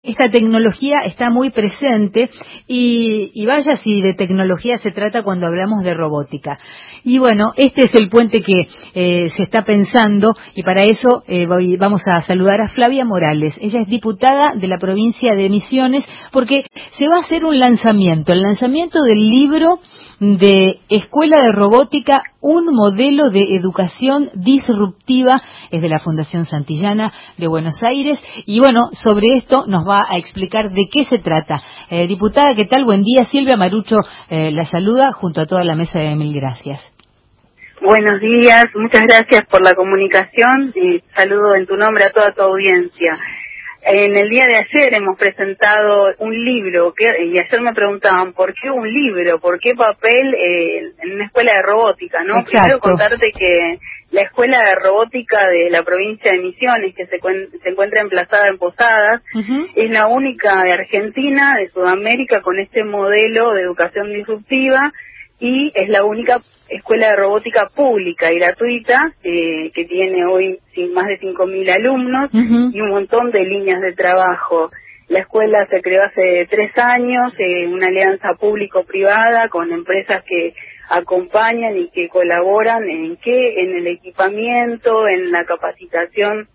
esta tecnología está muy presente y vaya si de tecnología se trata cuando hablamos de robótica. Y bueno, este es el puente que se está pensando y para eso vamos a saludar a Flavia Morales. Ella es diputada de la provincia de Misiones porque se va a hacer un lanzamiento, el lanzamiento del libro de Escuela de Robótica, un modelo de educación disruptiva, es de la Fundación Santillana de Buenos Aires, y bueno, sobre esto nos va a explicar de qué se trata. Diputada, ¿qué tal? Buen día. Silvia Marucho la saluda junto a toda la mesa de Mil Gracias. Buenos días, muchas gracias por la comunicación y saludo en tu nombre a toda tu audiencia. En el día de ayer hemos presentado un libro y ayer me preguntaban ¿por qué un libro? ¿Por qué papel en una escuela de robótica? ¿No? Exacto. Primero contarte que la escuela de robótica de la provincia de Misiones, que se encuentra emplazada en Posadas, es la única de Argentina, de Sudamérica, con este modelo de educación disruptiva y es la única escuela de robótica pública y gratuita que tiene hoy más de 5.000 alumnos y un montón de líneas de trabajo. La escuela se creó hace 3 años, una alianza público-privada con empresas que acompañan y que colaboran en el equipamiento, en la capacitación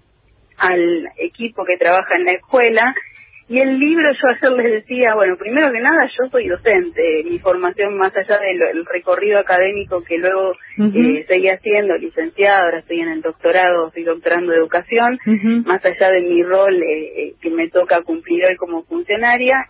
al equipo que trabaja en la escuela. Y el libro, yo ayer les decía, bueno, primero que nada, yo soy docente, mi formación más allá del recorrido académico que luego seguí haciendo, licenciada, ahora estoy en el doctorado, estoy doctorando de educación, más allá de mi rol que me toca cumplir hoy como funcionaria,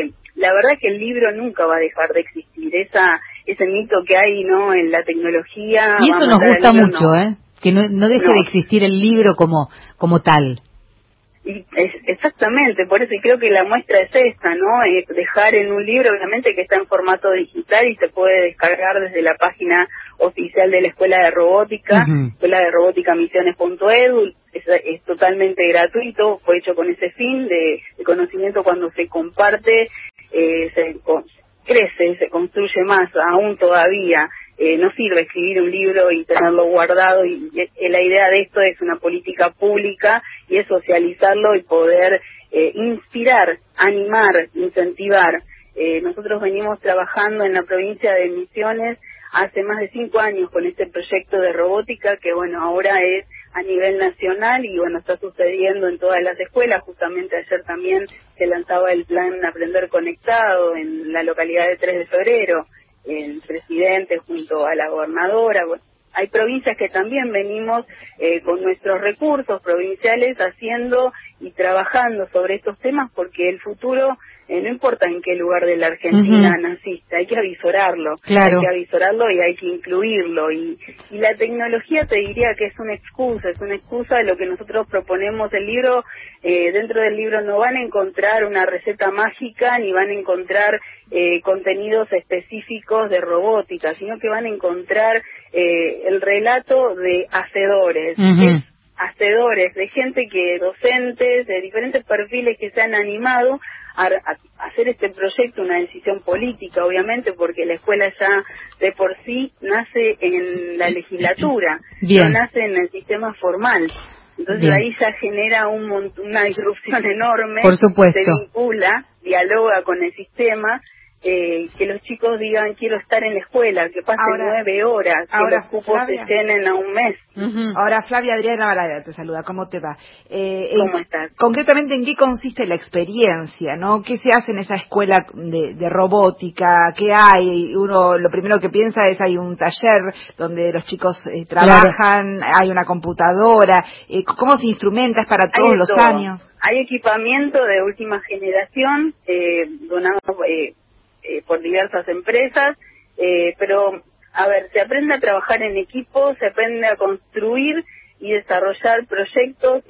la verdad que el libro nunca va a dejar de existir, ese mito que hay, ¿no?, en la tecnología. Y eso nos gusta mucho, no. Que no deje de existir el libro como tal. Y exactamente, por eso y creo que la muestra es esta, ¿no? Dejar en un libro, obviamente que está en formato digital y se puede descargar desde la página oficial de la Escuela de Robótica, Escuela de Robótica Misiones.edu, es totalmente gratuito, fue hecho con ese fin de conocimiento. Cuando se comparte, crece, se construye más, aún todavía. No sirve escribir un libro y tenerlo guardado y la idea de esto es una política pública y es socializarlo y poder inspirar, animar, incentivar. Nosotros venimos trabajando en la provincia de Misiones hace más de 5 años con este proyecto de robótica que bueno, ahora es a nivel nacional y bueno, está sucediendo en todas las escuelas. Justamente ayer también se lanzaba el plan Aprender Conectado en la localidad de 3 de Febrero. El presidente junto a la gobernadora. Bueno, hay provincias que también venimos con nuestros recursos provinciales haciendo y trabajando sobre estos temas porque el futuro no importa en qué lugar de la Argentina naciste, hay que avisorarlo, claro. Hay que avisorarlo y hay que incluirlo y la tecnología te diría que es una excusa de lo que nosotros proponemos. El libro, dentro del libro no van a encontrar una receta mágica ni van a encontrar contenidos específicos de robótica, sino que van a encontrar el relato de hacedores, hacedores, de gente docentes, de diferentes perfiles que se han animado a hacer este proyecto, una decisión política, obviamente, porque la escuela ya de por sí nace en la legislatura, no nace en el sistema formal. Entonces ahí ya genera una disrupción enorme. Por supuesto. Se vincula, dialoga con el sistema, que los chicos digan quiero estar en la escuela, que pasen 9 horas, que los cupos se llenen a un mes. Ahora Flavia, Adriana Balada te saluda, ¿cómo te va? ¿Cómo estás? Concretamente, ¿en qué consiste la experiencia, no? ¿Qué se hace en esa escuela de robótica? ¿Qué hay? Uno lo primero que piensa es hay un taller donde los chicos trabajan, hay una computadora, ¿cómo se instrumenta? ¿Es para todos los años? Hay equipamiento de última generación, donado por diversas empresas, pero a ver, se aprende a trabajar en equipo, se aprende a construir y desarrollar proyectos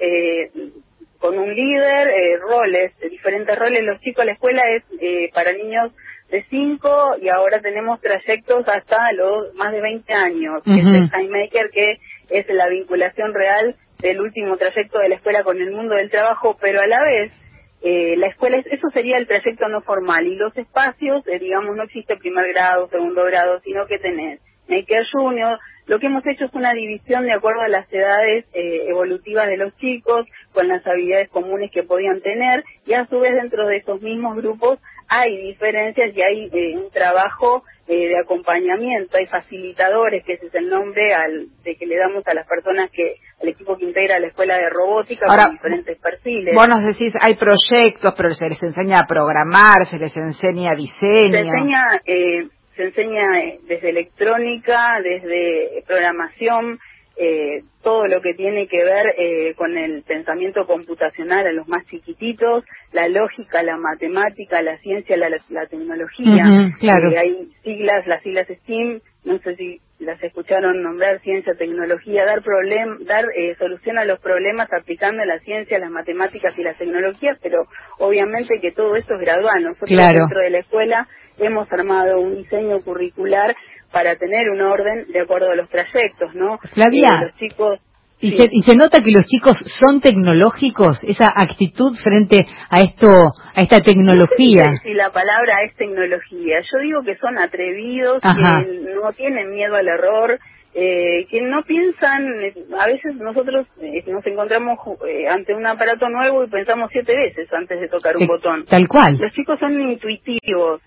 con un líder, diferentes roles. Los chicos, la escuela es para niños de 5 y ahora tenemos trayectos hasta los más de 20 años, que es el Time Maker, que es la vinculación real del último trayecto de la escuela con el mundo del trabajo, pero a la vez la escuela, eso sería el trayecto no formal, y los espacios, digamos, no existe primer grado, segundo grado, sino que tenés Maker Junior. Lo que hemos hecho es una división de acuerdo a las edades evolutivas de los chicos, con las habilidades comunes que podían tener, y a su vez dentro de esos mismos grupos hay diferencias y hay un trabajo de acompañamiento, hay facilitadores, que ese es el nombre de que le damos a las personas al equipo que integra la escuela de robótica. Ahora, con diferentes perfiles. Vos nos decís, hay proyectos, pero se les enseña a programar, se les enseña diseño. Se enseña desde electrónica, desde programación, todo lo que tiene que ver con el pensamiento computacional a los más chiquititos, la lógica, la matemática, la ciencia, la tecnología. Claro. Hay las siglas STEAM, no sé si las escucharon nombrar, ciencia, tecnología, dar solución a los problemas aplicando la ciencia, las matemáticas y las tecnologías, pero obviamente que todo esto es gradual. Nosotros dentro de la escuela hemos armado un diseño curricular para tener un orden de acuerdo a los trayectos, ¿no? Flavia, los chicos... ¿Y se nota que los chicos son tecnológicos? Esa actitud frente a esta tecnología. No sé si la palabra es tecnología. Yo digo que son atrevidos, que no tienen miedo al error, que no piensan. A veces nosotros nos encontramos ante un aparato nuevo y pensamos 7 veces antes de tocar un botón. Tal cual. Los chicos son intuitivos.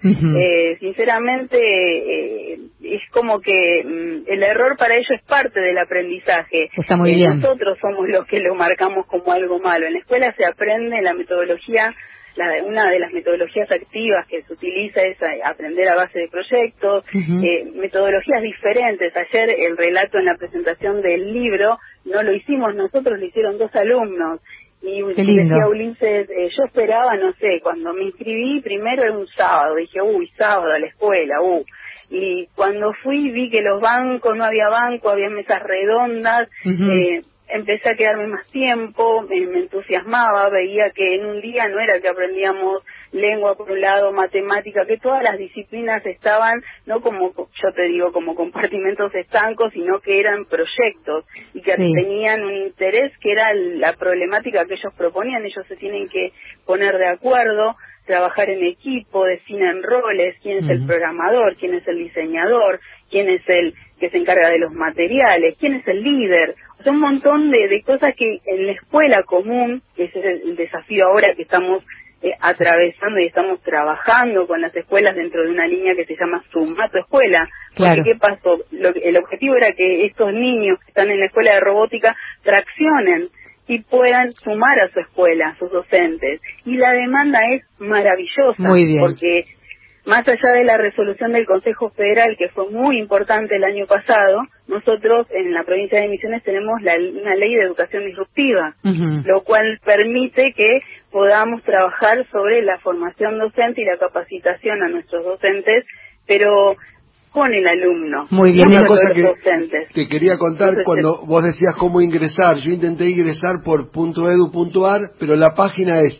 Sinceramente, es como que el error para ellos es parte del aprendizaje. Está muy bien. Nosotros somos los que lo marcamos como algo malo. En la escuela se aprende la metodología. Una de las metodologías activas que se utiliza es aprender a base de proyectos, metodologías diferentes. Ayer el relato en la presentación del libro no lo hicimos nosotros, lo hicieron 2 alumnos. Y decía Ulises, yo esperaba, no sé, cuando me inscribí primero era un sábado, dije, sábado a la escuela, y cuando fui vi que los bancos, no había banco, había mesas redondas, empecé a quedarme más tiempo, me entusiasmaba, veía que en un día no era que aprendíamos lengua por un lado, matemática, que todas las disciplinas estaban, no como, yo te digo, como compartimentos estancos, sino que eran proyectos y que tenían un interés que era la problemática que ellos proponían. Ellos se tienen que poner de acuerdo, trabajar en equipo, definen roles, quién es el programador, quién es el diseñador, quién es el que se encarga de los materiales, quién es el líder. O sea, un montón de cosas que en la escuela común, que ese es el desafío ahora que estamos atravesando y estamos trabajando con las escuelas dentro de una línea que se llama Sumato Escuela. Porque ¿qué pasó? El objetivo era que estos niños que están en la escuela de robótica traccionen y puedan sumar a su escuela, a sus docentes. Y la demanda es maravillosa. Muy bien. Porque más allá de la resolución del Consejo Federal, que fue muy importante el año pasado, nosotros en la provincia de Misiones tenemos una ley de educación disruptiva, lo cual permite que podamos trabajar sobre la formación docente y la capacitación a nuestros docentes, pero con el alumno. Muy bien. Una cosa que te quería contar, entonces, cuando vos decías cómo ingresar, yo intenté ingresar por .edu.ar, pero la página es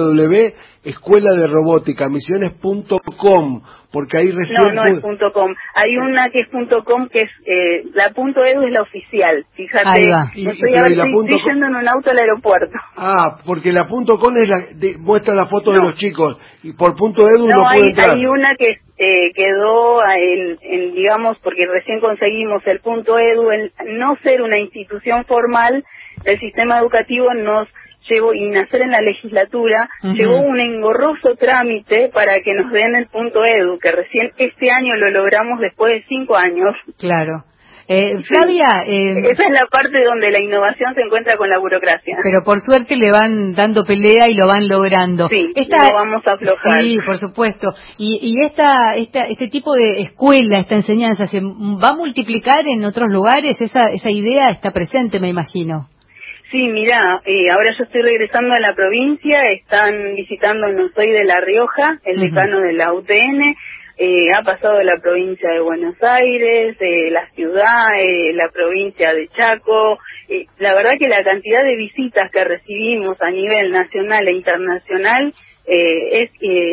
www.escueladerobóticamisiones.com, porque ahí recién... No es .com, hay una que es .com, que es la .edu es la oficial, fíjate, estoy yendo en un auto al aeropuerto. Porque la .com es muestra la foto de los chicos, y por .edu no puede entrar. Hay una que quedó digamos, porque recién conseguimos el .edu, el no ser una institución formal, el sistema educativo nos llevó, y nacer en la legislatura, llevó un engorroso trámite para que nos den el .edu, que recién este año lo logramos después de 5 años. Claro. Flavia... esa es la parte donde la innovación se encuentra con la burocracia. Pero por suerte le van dando pelea y lo van logrando. Sí, no vamos a aflojar. Sí, por supuesto. Y este tipo de escuela, esta enseñanza, ¿se va a multiplicar en otros lugares? Esa idea está presente, me imagino. Sí, mira, ahora yo estoy regresando a la provincia, están visitando, no soy de La Rioja, el decano de la UTN, ha pasado la provincia de Buenos Aires, la ciudad, la provincia de Chaco. La verdad que la cantidad de visitas que recibimos a nivel nacional e internacional es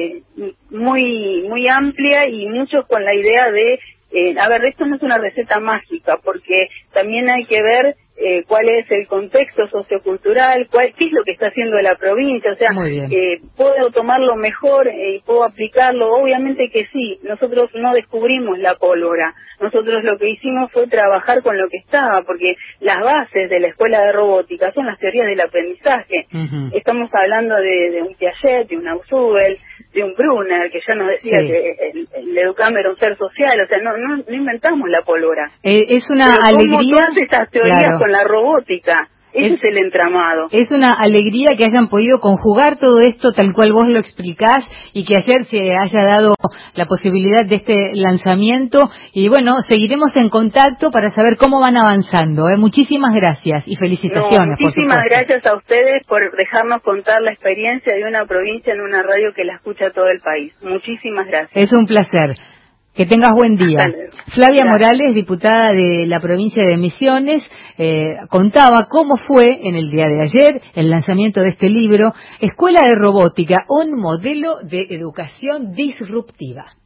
muy amplia, y muchos con la idea de, esto no es una receta mágica, porque también hay que ver cuál es el contexto sociocultural, qué es lo que está haciendo la provincia, o sea, puedo tomarlo mejor y puedo aplicarlo. Obviamente que sí, nosotros no descubrimos la pólvora, nosotros lo que hicimos fue trabajar con lo que estaba, porque las bases de la escuela de robótica son las teorías del aprendizaje. Estamos hablando de un Piaget, de un Ausubel, de un Brunner, que ya nos decía que el educando era un ser social, o sea, no inventamos la pólvora. Es una Pero alegría. Todas estas teorías con la robótica. Ese es el entramado. Es una alegría que hayan podido conjugar todo esto tal cual vos lo explicás y que ayer se haya dado la posibilidad de este lanzamiento. Y bueno, seguiremos en contacto para saber cómo van avanzando. Muchísimas gracias y felicitaciones. Muchísimas gracias a ustedes por dejarnos contar la experiencia de una provincia en una radio que la escucha todo el país. Muchísimas gracias. Es un placer. Que tengas buen día. Flavia Morales, diputada de la provincia de Misiones, contaba cómo fue en el día de ayer el lanzamiento de este libro, Escuela de Robótica, un modelo de educación disruptiva.